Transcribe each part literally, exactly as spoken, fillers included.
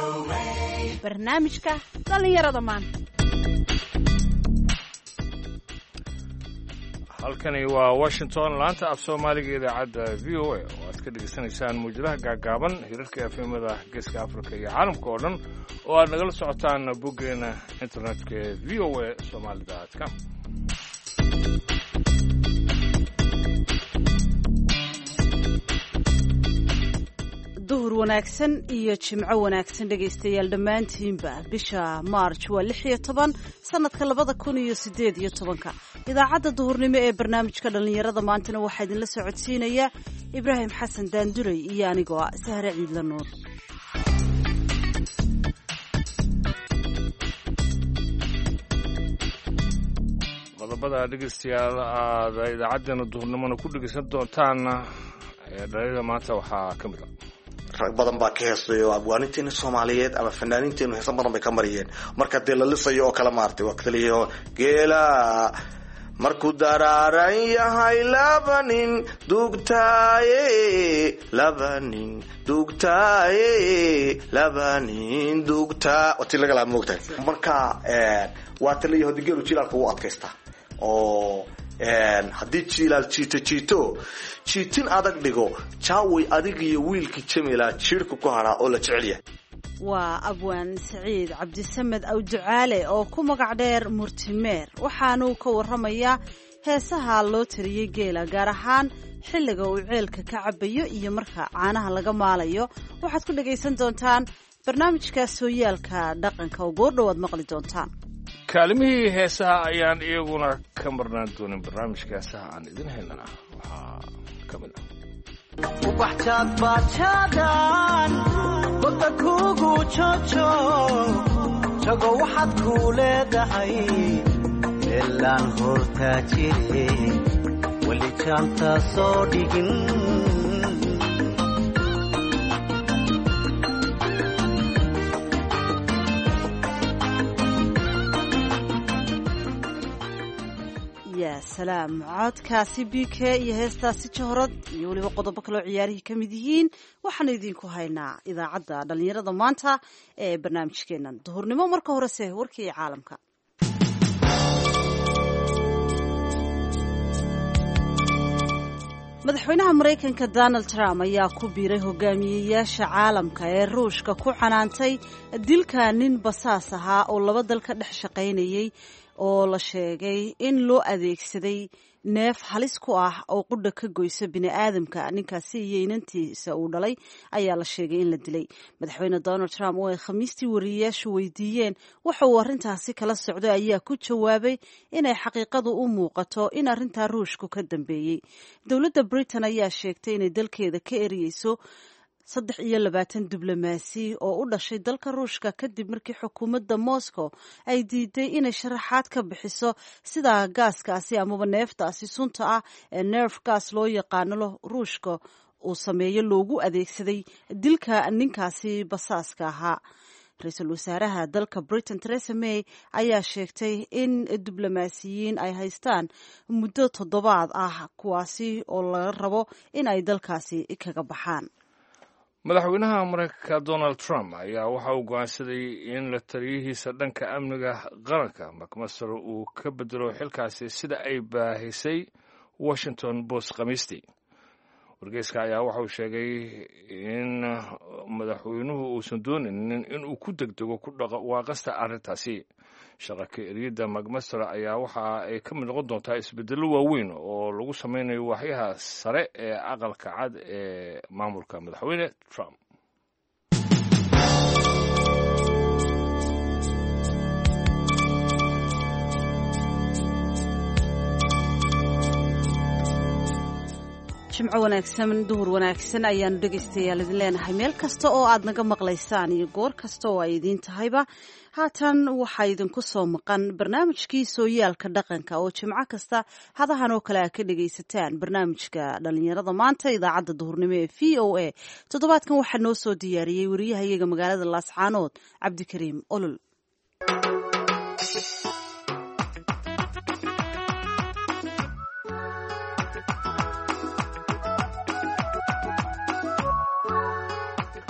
barnaamijka dhalinyarada maanta. halkani waa Washington, laanta af Soomaaliga idaacadda V O A oo aad ka dhageysanaysaan muujadaha gaagaaban hirarka efemada Geeska Afrika iyo caalamka oo dhan oo aad nagala socotaan boggeena internetka ee v o a somali dot com. duhur wanaagsan iyo jimco wanaagsan dhegaystayaal dhammaantiinba. bisha March waa lix iyo toban sanadka labada kun iyo siddeed iyo tobanka. idaacadda duhurnimo ee barnaamijka dhalinyarada maantana waxaa idinla socodsiinaya Ibraahim Xasan Daanduray iyo anigoo ah Sahre Ciidla Nuur. qodobada dhegaystayaal aad idaacaddeenna duhurnimona ku dhegaysan doontaan ee dhalinyarada maanta waxaa ka mid ah rag badan baa ka heesayo abwaaninteena Soomaaliyeed ama fanaaniinteena heesan badan bay ka mariyeen marka dee la lisayo oo kala maartay waqtiyo geela markuu daraaran yahay labanin dugtaaye labanin dugtaaye labanin dugta wati laga la moogtay marka ee waa taliyo hadigeelu jilaalka uu adkaysta oo een hadii jilaal jiito jiito jiitin adag dhigo jaawi adig iyo wiilkii Jamila jirku ku haraa oo la jecel yahay. waa abwaan Saciid Cabdisamed Awducaale oo ku magac dheer Murtimeer waxaanu ka warramayaa heesaha loo tiriyay geela gaar ahaan xilliga uu ceelka ka cabayo iyo marka caanaha laga maalayo. waxaad ku dhagaysan doontaan barnaamijka sooyaalka dhaqanka oo goordhowaad maqli doontaan. kaalimihii heesaha ayaan iyaguna ka marnaan doonin barnaamijka heesaha aan idin haynana waxaa ka mid ah ubaxjaad baajaadan badda kuugu joojo jago waxaad kuu leedahay meelaan hortaa jire weli jaanta soo dhigin يا سلام عodkaasi B K iyo heestaasi Jahrad iyo waliba qodobo kale oo ciyaarihii kamid yihiin waxaan idinku haynaa idaacadda dhalinyarada maanta ee barnaamijkeena duhurnimo. marka hore se warkii caalamka. madaxweynaha Mareykanka Donald Trump ayaa ku biiray hogaamiyeyaasha caalamka ee Ruushka ku xanaantay dilka nin basaas ahaa oo laba dal ka dhex shaqaynayay oo la sheegay in loo adeegsaday neef halis ku ah oo qudha ka goysa bini'aadamka. ninkaasi iyo inantiisa uu dhalay ayaa la sheegay in la dilay. madaxweyne Donald Trump oo ay khamiistii wariyeyaashu weydiiyeen waxa uu arrintaasi kala socday ayaa ku jawaabay inay xaqiiqadu u muuqato in arrintaa Ruushku ka dambeeyey. dowladda Britain ayaa sheegtay inay dalkeeda ka eriyeyso saddex iyo labaatan diblomaasi oo u dhashay dalka Ruushka kadib markii xukuumadda Moscow ay diiday inay sharaxaad ka bixiso sida gaaskaasi amaba neeftaasi sunta ah ee nerve gas loo yaqaano Ruushka uu sameeyo loogu adeegsaday dilka ninkaasi basaaska ahaa. ra-iisul wasaaraha dalka Britain Theresa May ayaa sheegtay in diblomaasiyiin ay haystaan muddo toddobaad ah kuwaasi oo laga rabo in ay dalkaasi kaga baxaan. madaxweynaha Mareykanka Donald Trump ayaa waxa uu go'aansaday in la taliyihiisa dhanka amniga qaranka McMaster uu ka bedelo xilkaasi sida ay baahisay Washington Post khamiistii. wargeyska ayaa waxa uu sheegay in madaxweynuhu uusan doonaynin in uu ku degdego ku dhawaaqista arrintaasi. shaqa ka eriyada McMaster ayaa waxa ay ka mid noqon doontaa isbedello waaweyn oo lagu sameynayo waaxyaha sare ee aqalka cad ee maamulka madaxweyne Trump. jimco wanaagsan duhur wanaagsan ayaanu dhegaystayaal idin leenahay meel kasta oo aad naga maqlaysaan iyo goor kasta oo ay idiin tahayba. haatan waxaa idinku soo maqan barnaamijkii sooyaalka dhaqanka oo jimco kasta hadahan oo kale aad ka dhegaysataan barnaamijka dhalinyarada maanta idaacadda duhurnimo ee V O A. toddobaadkan waxaa noo soo diyaariyey wariyahayaga magaalada Laascaanood Cabdikariim Olol.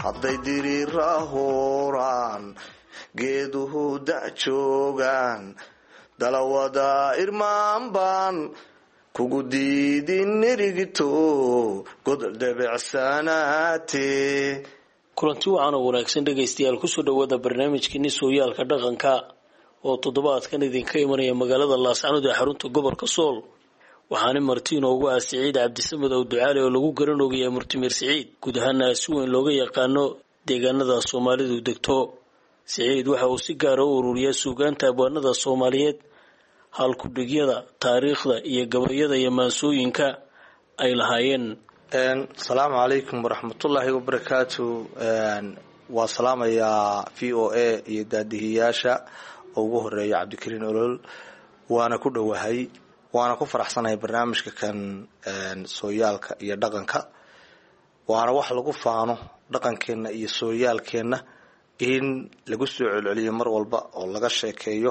hadday diriira hooraan geeduhu da' joogaan dalawada irmaan baan kugu diidin nirigito godol debecsanaate. kulanti wacan oo wanaagsan dhegaystayaal kusoo dhawaada barnaamijkeeni sooyaalka dhaqanka oo toddobaadkan idinka imanaya magaalada laascanood ee xarunta gobolka sool. waxaana marti inoogu ah Siciid Cabdisamed oo ducaale oo lagu garanogaya Murtimir Siciid guud ahaana si weyn looga yaqaano deegaanada Soomaalidu degto. Siciid waxa uu si gaar ah u ururiyay suugaanta abwaanada Soomaaliyeed halku dhigyada taariikhda iyo gabayada iyo maansooyinka ay lahaayeen. Assalamu alaykum warahmatullahi wabarakatuh. Wa salaamaya V O A iyo daadihiyaasha ugu horeeya Cabdikariin Olol. waana ku dhawahay waana ku faraxsanahay barnaamijka kan sooyaalka iyo dhaqanka. waana wax lagu faano dhaqankeena iyo sooyaalkeena in lagu soo celceliyo mar walba oo laga sheekeeyo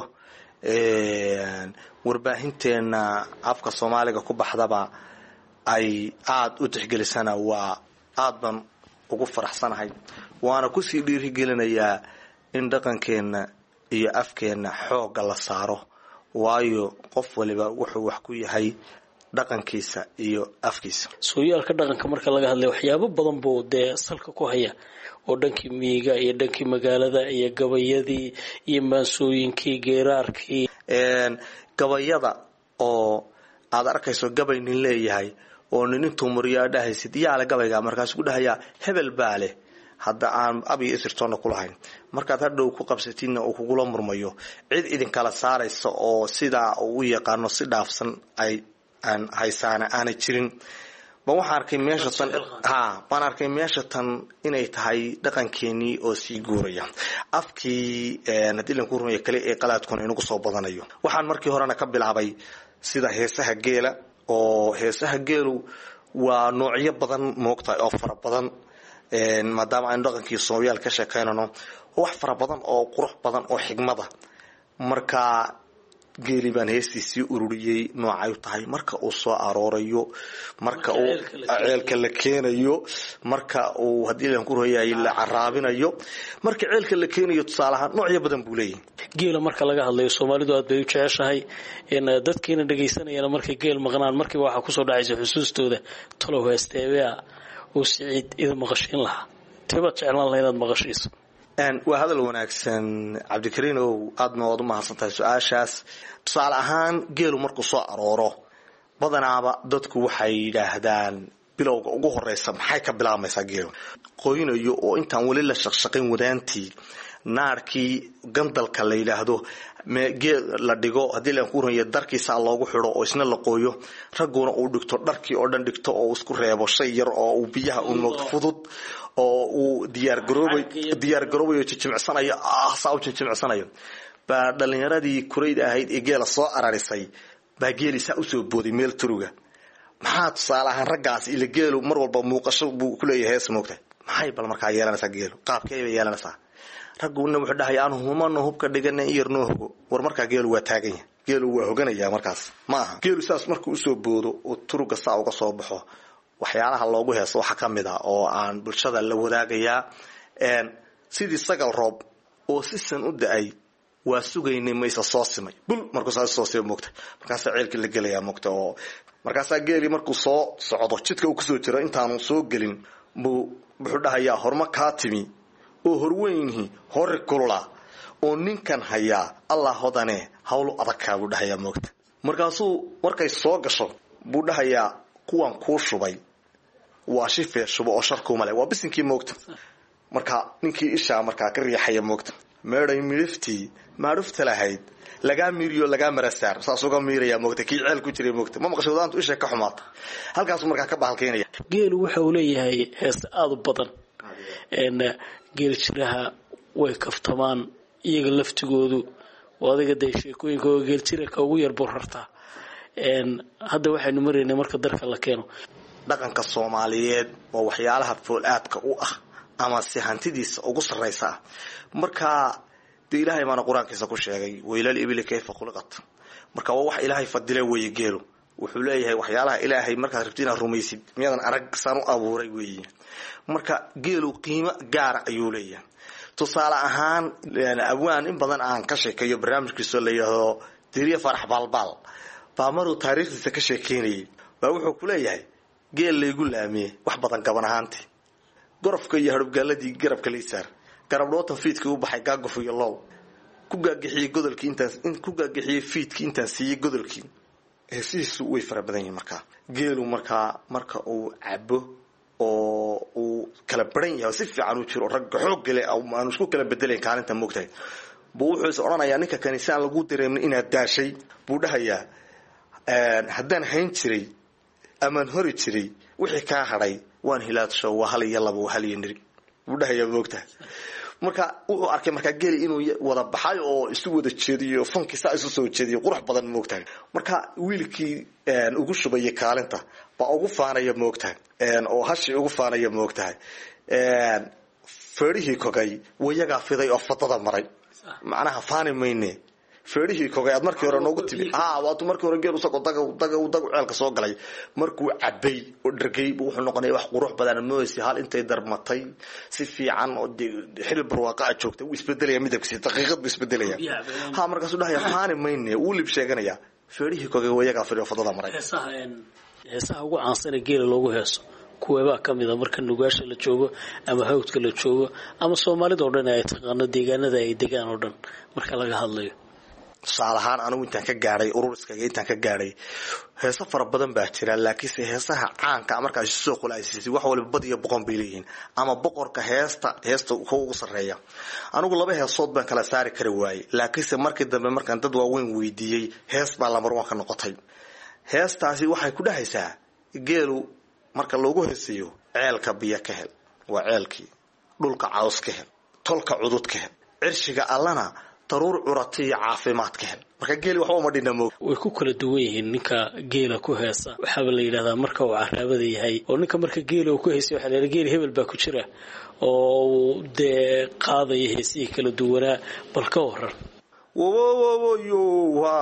warbaahinteena afka Soomaaliga ku baxdaba ay aad u tixgelisana waa aad ban ugu faraxsanahay. waana ku sii dhiirigelinayaa in dhaqankeena iyo afkeena xoog la saaro waayo qof waliba wuxuu wax ku yahay dhaqankiisa iyo afkiisa. sooyaalka dhaqanka marka laga hadlayo waxyaabo badan buu de salka ku haya oo dhankii miyiga iyo dhankii magaalada iyo gabayadii iyo maansooyinkii geeraarkii. een gabayada oo aad arkayso gabay nin leeyahay oo nin intuu muriyaa dhahaysid yaa la gabayga markaas ku dhahaya hebel baale hadda aan abi isirtoona ku lahayn markaad hadhow ku qabsatina oo kugula murmayo cid idin kala saaraysa oo sida uu yaqaano si dhaafsan ay aan haysaana aan jirin. ba waxaan arkay meesha tan ha baan arkay meesha tan inay tahay dhaqankeeni oo sii guuraya afkii ee nadilan ku rumeeyay kale ee qalaadkuna inuu soo badanayo. waxaan markii horena ka bilaabay sida heesaha geela oo heesaha geelu waa noocyo badan moogtay oo fara badan een maadaama aan dhaqankii Soomaaliya ka sheekeynano wax fara badan oo qurux badan oo xigmada. marka geeli baan heestiisii ururiyay noocay tahay marka uu soo aroorayo marka uu ceelka la keenayo marka uu hadii la ku royay la caraabinayo marka ceelka la keenayo tusaalaha noocyo badan buu leeyahay. geela marka laga hadlayo Soomaalidu aad bay u jeceshahay in dadkeena dhageysanayaan markay geel maqnaan markii waxa ku soo dhacaysa xusuustooda talow heesteeya oo Siciid ida maqashin laha tiba jeclaan lahayd maqashiis. een waa hadal wanaagsan Cabdikariin oo aad ma wada mahadsantahay su'aashaas. tusaale ahaan geelu markuu soo arooro badanaaba dadku waxay yiraahdaan bilowga ugu horeysa maxay ka bilaabmaysaa geelu qoynayo oo intaan wali la shaqshaqayn wadaantii naarkii gandalka la yiraahdo me geel la dhigo hadii la ku runyo darkiisa loogu xiro oo isna la qooyo raguna uu dhigto dharkii oo dhan dhigto oo isku reebo shay yar oo uu biyaha u noqdo fudud oo uu diyaar garoobay diyaar garoobay jimcsanayo ah saaw jimcsanayo ba dhalinyaradii kureyda ahayd ee geela soo ararisay ba geelisa u soo booday meel turuga. maxaa tusaalahan ragaas ila geelu mar walba muuqasho buu ku leeyahay smoogta maxay bal markaa yeelanaysa geelu qaabkay yeelanaysa raguna wuxuu dhahay aan humano hubka dhiganay yarnoo hogo war markaa geelu waa taagan yahay geelu waa hoganaya markaas maaha geelu saas markuu soo boodo oo turuga saa uga soo baxo waxyaalaha loogu heeso waxa kamid ah oo aan bulshada la wadaagaya een sidii sagal roob oo si san u daay waa sugaynay maysa soo simay bul markuu soo soo simay moogta markaas ceelka la galaya moogta oo markaas geeli markuu soo socdo jidka uu ku soo jiro intaan soo galin buu wuxuu dhahayaa horma ka timi oo horweynhi hor kulula oo ninkan haya Allah hodane hawlu adag ka buu dhahayaa moogta markaasuu markay soo gasho buu dhahayaa kuwan ku shubay waa shifee shubo oo sharku male waa bisinkii moogta marka ninkii isha marka ka riixaya moogta meeray mirifti maarufta lahayd laga miiriyo laga marasaar saas uga miiraya moogta kii ceel ku jiray moogta ma maqashadaantu isha ka xumaata halkaas marka ka bahalkeenaya. geelu waxa uu leeyahay hees aad u badan een geel jiraha way kaftamaan iyaga laftigoodu wadaga day sheekooyinka oo geel jira ka ugu yar borarta een hadda waxaynu mareynay marka darka la keeno dhaqanka Soomaaliyeed oo waxyaalaha foolaadka u ah ama si hantidiisa ugu sareysa marka Ilaahay maana quraankiisa ku sheegay weylal ibli kayfa khulqat marka waa wax Ilaahay fadilay way geelo wuxuu leeyahay waxyaalaha ilaahay markaad rabto inaad rumaysid miyadan arag saan u abuuray weeye marka geelu qiimo gaar ayuu leeyahay tusaale ahaan abwaan in badan aan ka sheekeeyo barnaamijkiisa la yiraahdo Diriye Farax Balbal baamaru taariikhdiisa ka sheekeynay baa wuxuu ku leeyahay geel leegu laamiyay wax badan gaban ahaantii gorofka iyo harbgaaladii garabka liisar garab dhootan fiidkii u baxay gaaguf iyo low ku gaagixiyay godolkii intaas in ku gaagixiyay fiidkii intaas siiyay godolkii heesiisu way fara badan yihiin marka geelu marka marka uu cabo oo uu kala baran yahay si fiican u jiro rag xoog leh oo aan isku kala bedeleen kaalinta moogtay buu wuxuu oranayaa ninka kaniisaan lagu dareemin inaad daashay buu dhahayaa een haddaan hayn jiray amaan hori jiray wixii ka haray waan hilaadsho waa hal iyo laba hal iyo niri buu dhahayaa moogtay marka uu arkay marka geeli inuu wada baxay oo isu wada jeediyo fankiisa isu soo jeediyo qurux badan moogtay marka wiilkii een ugu shubay kaalinta ba ugu faanaya moogtay een oo hashi ugu faanaya moogtay een feerihi kogay wayaga fiday oo fatada maray macnaha faani mayne feerihi kogay aad markii hore noogu tibi ha waad markii hore geelu soo daga daga daga ceelka soo galay markuu cabay oo dhargay wuxuu noqonay wax qurux badan mooysi hal intay darmatay si fiican oo xil barwaaqo ah joogtay uu isbedelaya midabkiisa daqiiqad buu isbedelaya ha markaas uu dhahay faani mayne uu lib sheeganaya feerihi kogay wayaga fiday oo fatada maray heesaha ugu caansan ee geela loogu heeso kuweeba kamida marka nugaasha la joogo ama hawdka la joogo ama Soomaalida oo dhan ay taqaano deegaanada ay deegaan oo dhan marka laga hadlayo saalahan anigu intaan ka gaaray ururiskaga intaan ka gaaray heeso fara badan baa jira laakiin heesaha caanka marka ay soo qulaysay wax waliba bad iyo boqon biiliin ama boqorka heesta heesta uu ugu sareeya anigu laba heesood baan kala saari kari waayay laakiin markii dambe markaan dad waaweyn weydiiyay hees baa la marwan ka noqotay heestaasi waxay ku dhahaysaa geelu marka loogu heesiyo ceelka biyo ka hel waa ceelkii dhulka caws ka hel tolka cudud ka hel cirshiga allana taruur curati caafimaad ka hel marka geeli waxa uma dhinamo way ku kala duwan yihiin ninka geela ku heesa waxa la yiraahdaa marka uu caraabada yahay oo ninka marka geela uu ku heesiyo waxa la yiraahdaa geeli hebel baa ku jira oo de qaaday heesii kala duwanaa bal ka waran wo wo wo yo wa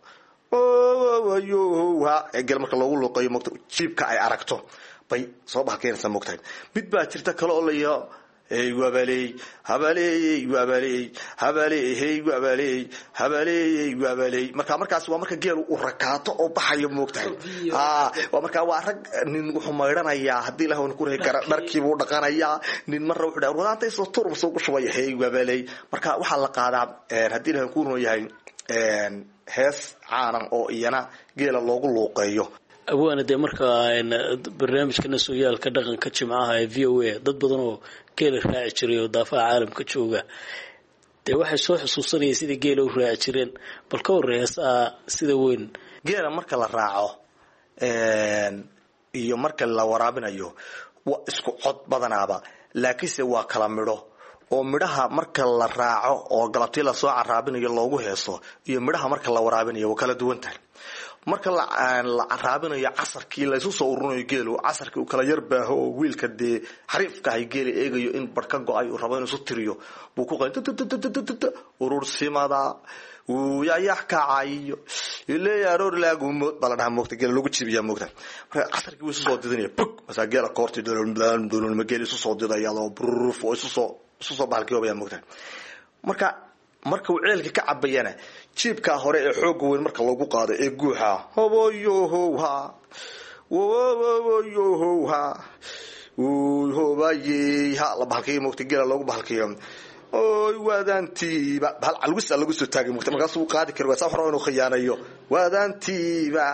oo yo wa egal marka loogu luqayo moogta jiibka ay aragto bay soo baxkeenaysa moogtahay mid baa jirta kale oo layo hey wabalay habalay wabalay habalay hey wabalay habalay wabalay marka markaas waa marka geelu u rakaato oo baxayo moogtahay ha waa marka waa rag nin wuxuu maydhanaya hadii la hawn ku reey kara dharkiiba u dhaqanaya nin marra wuxuu dhaar wadaantay soo turub soo shubay hey wabalay marka waxa la qaadaa hadii la ku roo yahay een hees caanan oo iyana geela loogu luuqeeyo awaana de marka barnaamijka Sooyaalka dhaqanka Jimcaha ee V O A dad badan oo geela raaci jiray oo daafaha caalamka jooga de waxay soo xusuusanayeen sida geela u raaci jireen bal ka horeeysa sida weyn geela marka la raaco een iyo marka la waraabinayo waa isku cod badanaaba laakiin waa kala midho oo midhaha marka la raaco oo galabtii la soo caraabinayo loogu heeso iyo midhaha marka la waraabinayo waa kala duwan tahay marka la caraabinayo casarkii la isu soo ururinayo geelu casarkii uu kala yarbaaho oo wiilka de xariifka ay geeli eegayo in barka go'ay uu rabo inuu soo tiriyo buu ku qeyn urur simada uu ya yaxkaayo ilaa aroor laagu mood baladha moogta geela lagu jibiya moogta marka casarkii uu soo didinaya bug masa geela koorti dolan dolan ma geeli soo didaya oo bruf oo isu soo isu soo baalkii oo moogta marka marka uu ceelka ka cabayana jiibka hore ee xoog weyn marka lagu qaado ee guuxa hoboyo ha wowoyo ha uu hobaye ha la baalkii moogta geela lagu baalkiyo oy waadantiiba hal alwisa lagu soo taagay moogta markaas uu qaadi karo waxa xoro inuu khiyaanayo waadantiiba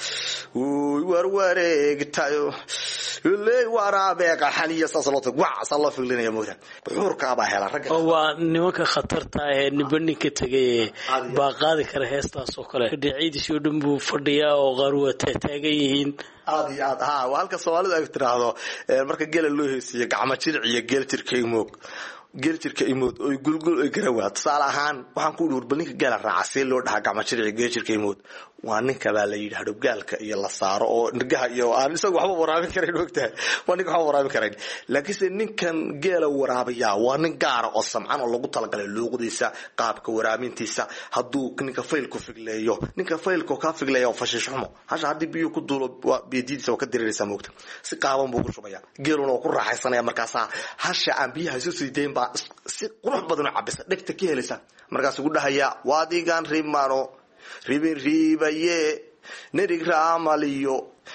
uu warwareegtayo ilaa waraabe qaxaniya sasalota wac sala filinaya moogta buurka aba hela rag waa nimanka khatarta ah nibanka tagay ba qaadi kara heestaas oo kale dhiciidisoo dhanbu fadhiya oo qarwa taagan yihiin aad iyo aad ha halka Soomaalida ay tiraahdo marka geela loo heesiyo gacmo jilc iyo geel tirkay moog geel jirka imood oo gulgul ay garawaad saalahan waxaan ku dhuur balinka geela raacay loo dhaha gacmo jilc geel jirka imood waa ninka baa la yidhi hadhowgaalka iyo la saaro oo nirgaha iyo aan isagu waxba waraabin karayn ogtahay waa ninka waxba waraabin karayn laakiinse ninkan geela waraabiya waa nin gaara oo samcan oo lagu talagalay luuqdiisa qaabka waraabintiisa hadduu ninka faylku figleeyo ninka faylku ka figleeyo fashishumo hasha hadii biyo ku duulo bidiisa oo ka diriraysa moogta si qaaban buu ku shubaya geeluna oo ku raaxaysanaya markaas hasha aan biyaha isu siideen baa si qurux badan u cabisa dhegta ka helaysa markaas ugu dhahaya waadigan rimano ribin ribaye nerig raamaliyo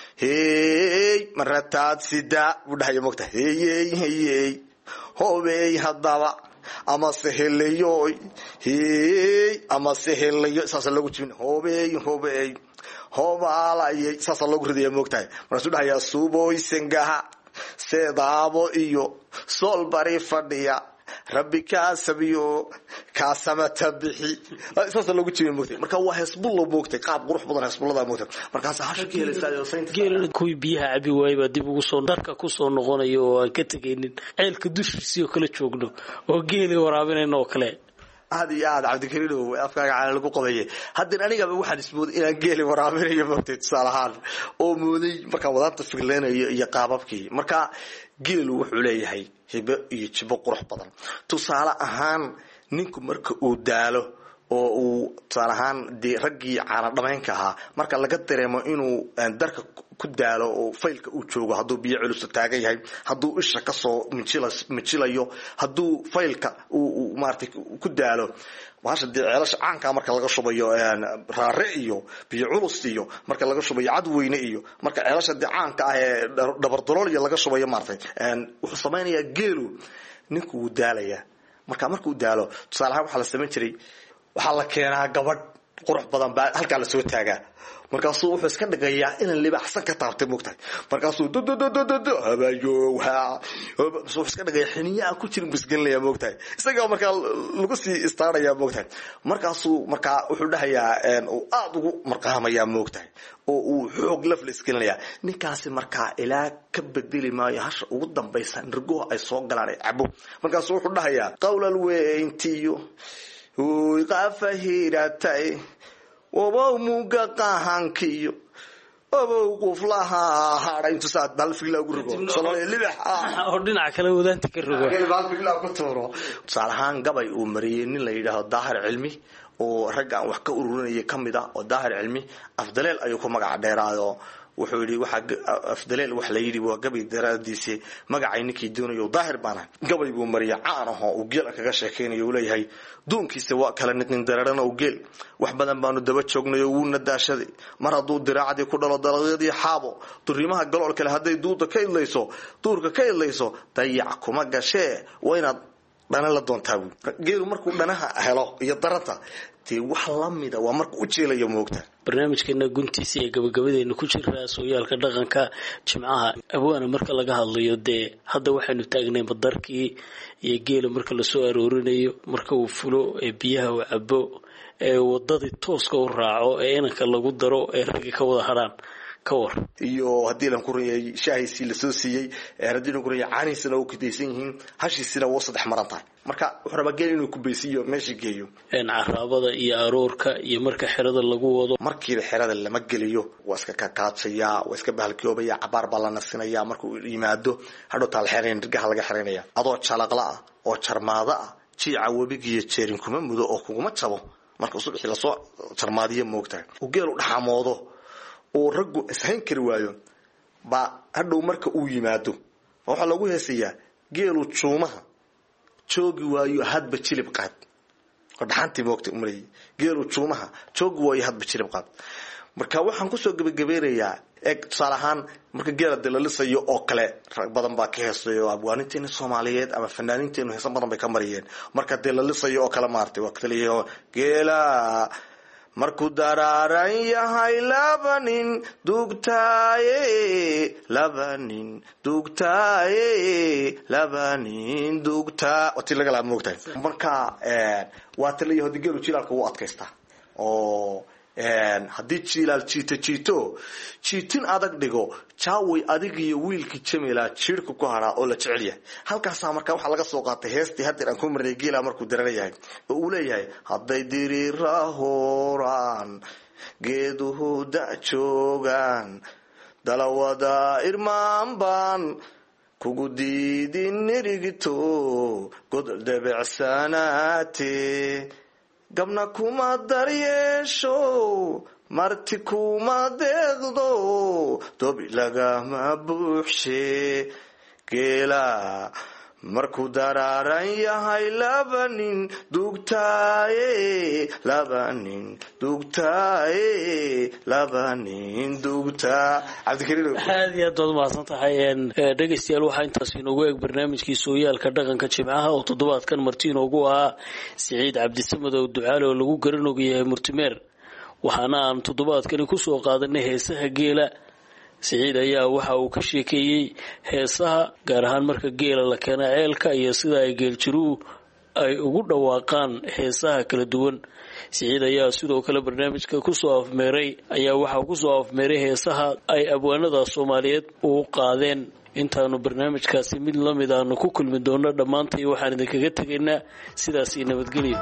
hey marataad sida u dhahaya moogta hey hey hobey hadaba ama sehelayo hey ama sehelayo saas lagu jibin hobey hobey hobalay saas lagu riday moogtahay markaas u dhahaya suboy sengaha sedaabo iyo sol bari fadhiya rabbi ka sabiyo ka samata bixi saas lagu jibin moogtay marka waa Hezbollah moogtay qaab qurux badan Hezbollah moogtay markaas hasha geelisa saynta geelada kuwi biyaha abi waayba dib ugu soo darka ku soo noqonayo oo aan ka tagaynin ceelka dushiisa oo kala joogno oo geeli waraabinayno kale aad iyo aad cabdikariino afkaaga caan lagu qabayay haddii aniga waxaan ismood inaan geeli waraabinayo moogtay salahan oo mooday marka wadaanta figleenayo iyo qaababkii marka geelu wuxuu leeyahay hibo iyo jibo qurux badan tusaale ahaan ninku marka uu daalo oo uu tusaalahaan dee raggii caana dhamaynka ahaa marka laga dareemo inuu darka ku daalo oo faylka uu joogo hadduu biyo culus taagan yahay hadduu isha ka soo mijilayo hadduu faylka uu maartay ku daalo waxa dee ceelasha caanka marka laga shubayo raare iyo biyo culus iyo marka laga shubayo cad weyne iyo marka ceelasha dee caanka ah ee dhabar dalool iyo laga shubayo maartay wuxuu samaynayaa geelu ninku uu daalaya marka markuu daalo tusaalahaan waxa la sameyn jiray waxa la keenaa gabadh qurux badan baa halka la soo taagaa markaasuu wuxuu iska dhigayaa inaan libaxsan ka taabtay moogtahay markaasuu dododododo habayo waxa wuxuu iska dhigayaa xiniyaa ku jirin bisgalnaya moogtahay isaga marka lagu sii istaaraya moogtahay markaasuu marka wuxuu dhahayaa oo aad ugu marqaamaya moogtahay oo uu xoog laf la iskelinaya ninkaasi marka ilaa ka bedeli maayo hasha ugu dambaysa nirgo ay soo galaan ay cabo markaasuu wuxuu dhahayaa qawlal weyntiyo oo qafahiratay oo muuga qahankiyo oo qoflaha hada inta saad bal figla ugu rogo salaayo libax oo dhinaca kale wadaanta ka rogo bal figla ku tooro salahan gabay uu mariyay nin la yiraahdo daahir cilmi oo ragga wax ka ururinaya kamida oo daahir cilmi afdaleel ayuu ku magac dheeraado wuxuu yiri waxa afdaleel wax la yiri waa gabay daraadiisi magacay ninkii doonayo daahir baana gabay buu mariyay caan ah oo geel kaga sheekeynayo uu leeyahay doonkiisa waa kala niqin dararana oo geel wax badan baanu daba joognayo wuuna daashaday mar haduu diraacadii ku dhalo dalaqadii xaabo durimaha galool kale haday duuda ka idlayso duurka ka idlayso dayac kuma gashee wayna dhana la doontaa geelu markuu dhanaha helo iyo daranta tii wax la mida waa markuu u jeelayo moogta barnaamijkeena guntiisa ee gabagabadeena ku jira sooyaalka dhaqanka jimcaha abwaana marka laga hadlayo dee hadda waxaanu taagnay badarkii iyo geela marka la soo aroorinayo marka uu fulo ee biyaha uu cabo ee wadadii tooska u raaco ee inanka lagu daro ee ragga ka wada haraan kawar iyo hadii lan ku reeyay shaahisi la soo siiyay ee hadii lan ku reeyay caaniisna oo ku deysan yihiin hashiisina waa saddex marantahay marka wuxuu rabaa geel inuu ku beesiyo meeshii geeyo een carabada iyo aroorka iyo marka xirada lagu wado markii xirada lama geliyo waa iska ka kaadsiya waa iska bahalkiyoobaya cabaar baa la nasinaya markuu yimaado hadhow taal xireen dirgaha laga xireynaya adoo jalaqla ah oo jarmaada ah jiica webigiyo jeerin kuma mudo oo kuma jabo marka subaxii la soo jarmaadiyo moogtahay oo geel u dhaxamoodo oo raggu ishayn kari waayo ba hadhow marka uu yimaado waxa lagu heesayaa geelu juumaha joogi waayo hadba jilib qaad qodxanti moogtay umray geelu juumaha joogi waayo hadba jilib qaad marka waxaan ku soo gabagabeerayaa eeg salahan marka geela dalalisayo oo kale rag badan baa ka heesayo abwaaninteena Soomaaliyeed ama fanaaniinteena heesan badan bay ka mariyeen marka dalalisayo oo kale maartay waqtiga geela markuu daraaran yahay labanin dugtaaye labanin dugtaaye labanin dugtaa wati laga la moogtay marka ee waa taliyo hadigeelu jilaalka uu adkaysta oo een hadii jilaal jiito jiito jiitin adag dhigo jaaway adig iyo wiilkii Jamila jirku ku haraa oo la jecel yahay halkaas marka waxa laga soo qaatay heestii hadda aan ku marnay geela markuu daran yahay oo uu leeyahay haday diriira hooraan geeduhu da' joogaan dalawada irmaan baan kugu diidin nirigito godol debecsanaate gabna kuma daryeesho marti kuma deeqdo dobi lagama buuxshe geela markuu daraaran yahay laba nin dugtaaye laba nin dugtaaye laba nin dugtaa cabdikariim aad iyo aad baad umahadsan tahay dhegaystayaal waxaa intaas inoogu eeg barnaamijkii sooyaalka dhaqanka jimcaha oo toddobaadkan marti inoogu ahaa siciid cabdisamed oo ducaale oo lagu garan og yahay murtimeer waxaana aan toddobaadkani kusoo qaadanay heesaha geela siciid ayaa waxa uu ka sheekeeyey heesaha gaar ahaan marka geela la keena ceelka iyo sida ay geeljiruhu ay ugu dhawaaqaan heesaha kala duwan siciid ayaa sidoo kale barnaamijka kusoo afmeeray ayaa waxa uu kusoo afmeeray heesaha ay abwaanada soomaaliyeed u qaadeen intaanu barnaamijkaasi mid lamid aanu ku kulmi doono dhammaantay waxaan idinkaga tegaynaa sidaasi nabadgelyo.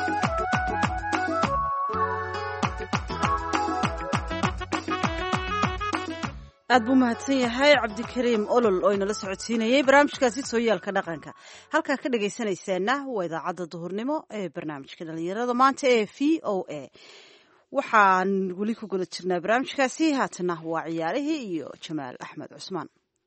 aad buu mahadsan yahay cabdikariim olol oo inala socodsiinayay barnaamijkaasi sooyaalka dhaqanka. halkaa ka dhagaysanaysaana waa idaacadda duhurnimo ee barnaamijka dhalinyarada maanta ee v o a. waxaan weli ku guda jirnaa barnaamijkaasi haatana waa ciyaarihii iyo jamaal axmed cusmaan.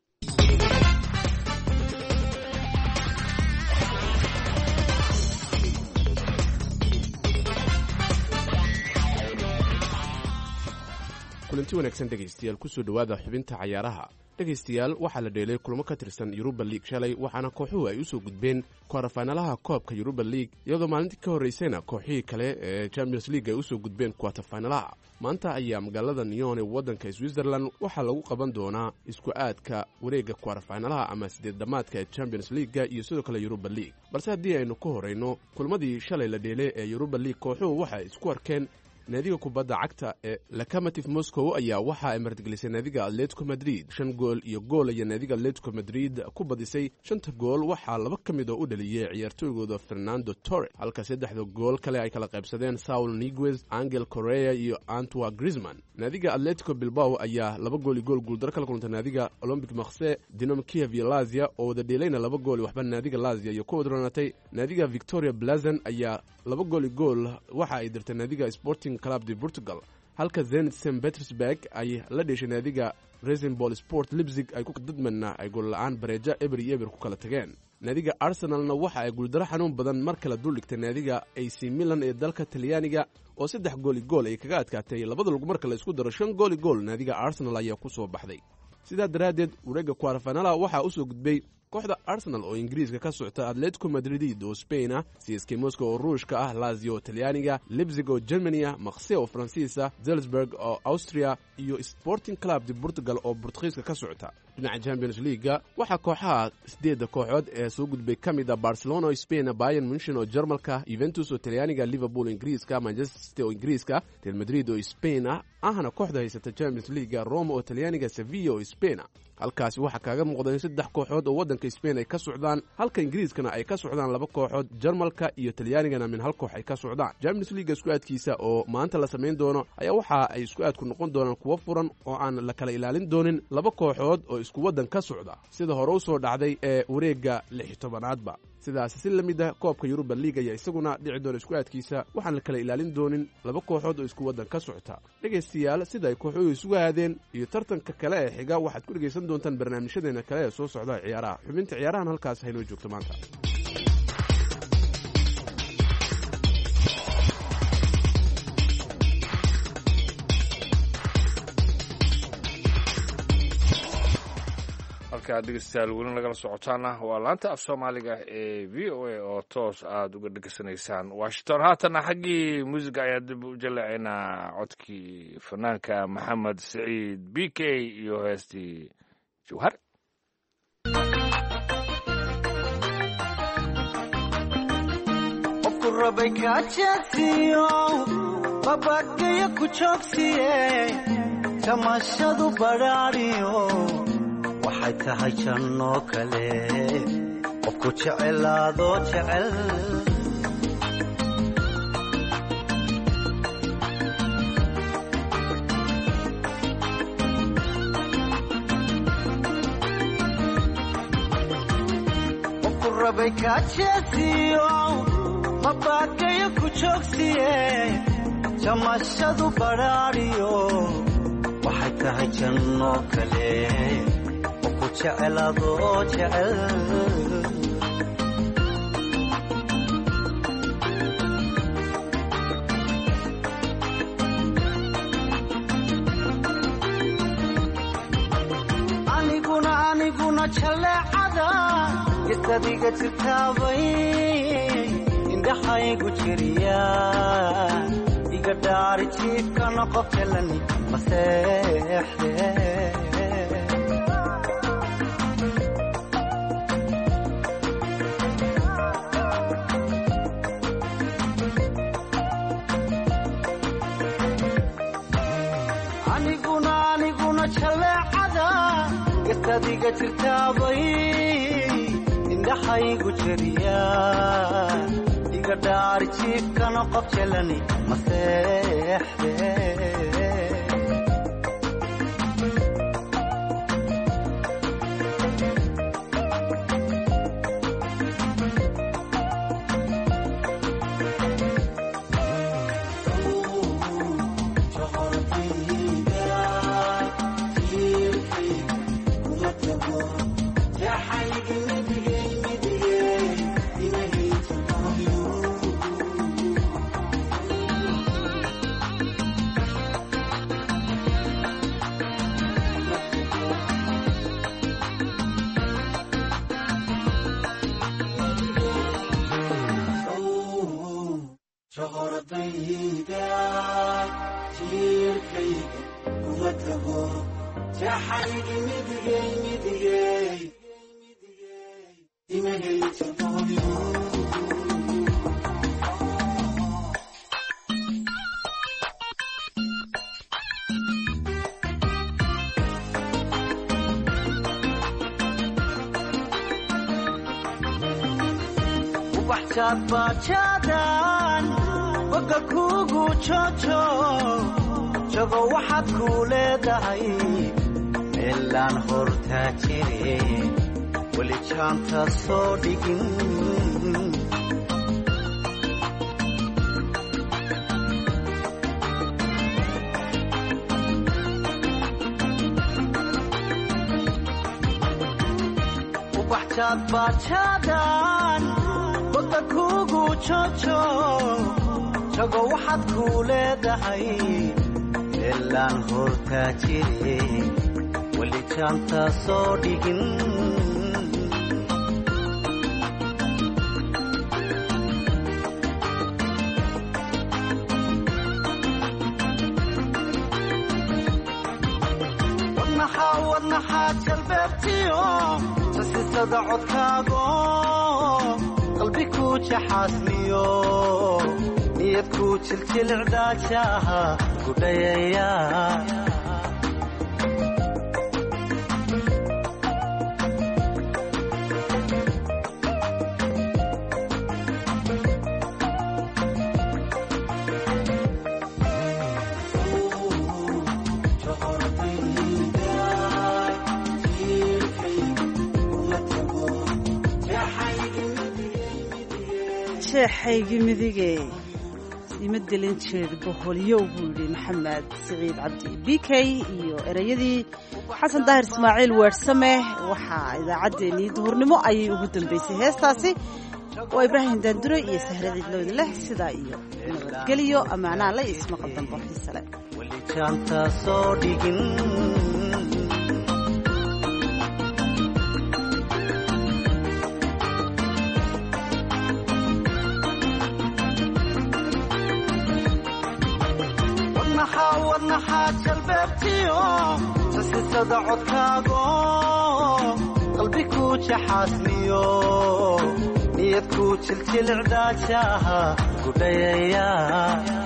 kulanti wanaagsan dhegaystayaal kusoo dhowaada xubinta cayaaraha. dhegaystayaal waxaa la dheelay kulamo ka tirsan yuruba liig shalay waxaana kooxuhu ay u soo gudbeen kwatafaynalaha koobka yuruba liig iyadoo maalintii ka horraysayna kooxihii kale ee champions league ay usoo gudbeen kwatafaynalaha. maanta ayaa magaalada nyon ee waddanka switzerland waxaa lagu qaban doonaa isku aadka wareegga kwatafaynalaha ama sideed dhammaadka ee champions leaguega iyo sidoo kale yuruba liig. balse haddii aynu ka horrayno kulmadii shalay la dheelay ee yuruba liig kooxuhu waxay isku arkeen naadiga kubadda cagta ee locomotive moscow ayaa waxa ay martigelisay naadiga atletico madrid shan gool iyo gool ayaa naadiga atletico madrid ku badisay. shanta gool waxaa laba ka mid oo u dhaliyey ciyaartooygooda fernando torres halka saddexda gool kale ay kala qaybsadeen saul niguez, angel correa iyo antwa griezmann. naadiga atletico bilbao ayaa laba gool iyo gool guuldaro kala kulantay naadiga olympic marse, dinamo kiev iyo lazia oo wada dheelayna laba gool waxba naadiga lazia iyo ku wadranatay. naadiga victoria blazen ayaa laba gool iyo gool waxa ay dirtay naadiga sporting club de Portugal halka Zenit Saint Petersburg ay la dheshay naadiga Racing Ball Sport Leipzig ay ku dadmanna ay gool la'aan bareeja eber iyo eber ku kala tageen. naadiga Arsenalna waxa ay guuldaro xanuun badan mar kala dul dhigtay naadiga A C Milan ee dalka Talyaaniga oo saddex gool iyo gool ay kaga adkaatay labada lug marka la isku daro shan gool iyo gool naadiga Arsenal ayaa ku soo baxday. sidaa daraadeed wareegga kwatafaynalaha waxaa u soo gudbay kooxda Arsenal oo Ingiriiska ka socota, Atletico Madrid oo Spain ah, C S K Moscow oo Ruushka ah, Lazio oo Talyaaniga, Leipzig oo Germany ah, Marseille oo Faransiisa, Salzburg oo Austria iyo Sporting Club de Portugal oo Portugiiska ka socota. dhinaca Champions League waxaa kooxaha sideedda kooxood ee soo gudbay ka mid ah Barcelona oo Spain, Bayern Munchen oo Jarmalka, Juventus oo Talyaaniga, Liverpool Ingiriiska, Manchester City oo Ingiriiska, Real Madrid oo Spain ah ahna kooxda haysata Champions League, Roma oo Talyaaniga, Sevilla oo Spain. halkaasi waxaa kaaga muuqda in saddex kooxood oo waddanka Spain ay ka socdaan halka Ingiriiskana ay ka socdaan laba kooxood, Jarmalka iyo Talyaanigana min hal koox ay ka socdaan. Champions League isku aadkiisa oo maanta la sameyn doono ayaa waxa ay isku aadku noqon doonaan kuwo furan oo aan la kala ilaalin doonin laba kooxood oo isku waddan ka socda sida hore u soo dhacday ee wareegga lix iyo tobanaadba. sidaas si lamid ah koobka Europa League ayaa isaguna dhici doona isku aadkiisa waxaan la kala ilaalin doonin laba kooxood oo isku waddan ka socota. dhegaystayaal sida ay kooxuhu isugu aadeen iyo tartanka kale ee xiga waxaad ku dhegaysan doontaan barnaamijyadeena kale ee soo socda ciyaaraha. xubinta ciyaarahan halkaas haynoo joogto maanta. dhegeystayaal weli nagala socotaana waa laanta af soomaaliga ee v o a oo toos aada uga dhegeysanaysaan washington. haatana xaggii muusiga ayaa dib u jaleecaynaa codkii fanaanka maxamed saciid b k iyo heestii jawhar. qofku rabay kaajeedsiyo babadhaya ku joogsiye tamashadu badhaadhiyo waxay tahay janno kale qofku jecelaadoo jecel rabay kaa jeesiyo mabaadgayo ku joogsiye jamashadu badhaadhiyo waxay tahay janno kale oo ku jecel adoo jecel aniguna aniguna jaleecada isadiga jirtaabay indhaxaygu jiriya iga dhaari jiifkana qof jelani maseexde aniguna aniguna jaleecada isadiga jirtaabay indhaxaygu jiriya iga dhaari jiifkana qof jelani maseexde bajadan boga kugu jojo jago waxaad ku leedahay meelaan hortaa jire weli jaanta soo dhigin ubaxjaad bajadan boga kugu jojo jago waxaad ku leedahay meelaan hortaa jire weli jaanta soo dhigin wadnaxaa wadnaxaa jalbeebtiyo sasisada codkaago qalbi ku jaxaasmiyo niyad ku jiljilcdaajaha gudhayaya sheexaygii midige ima delin jeed boholyow buu yidhi maxamed siciid cabdi b k iyo ereyadii xasan daahir ismaaciil weersame waxaa idaacaddeenii duhurnimo ayay ugu dambaysay heestaasi waa ibraahim daandure iyo sahradid lowda leh sidaa iyo nabadgeliyo ammaanaa la ismaqal dambo xiisale weli jaanta soo dhigin wadnaxaa jalbeebtiyo sasisada codkaago qalbi ku jaxaasmiyo niyad ku jiljilcdaajaha gudhayaya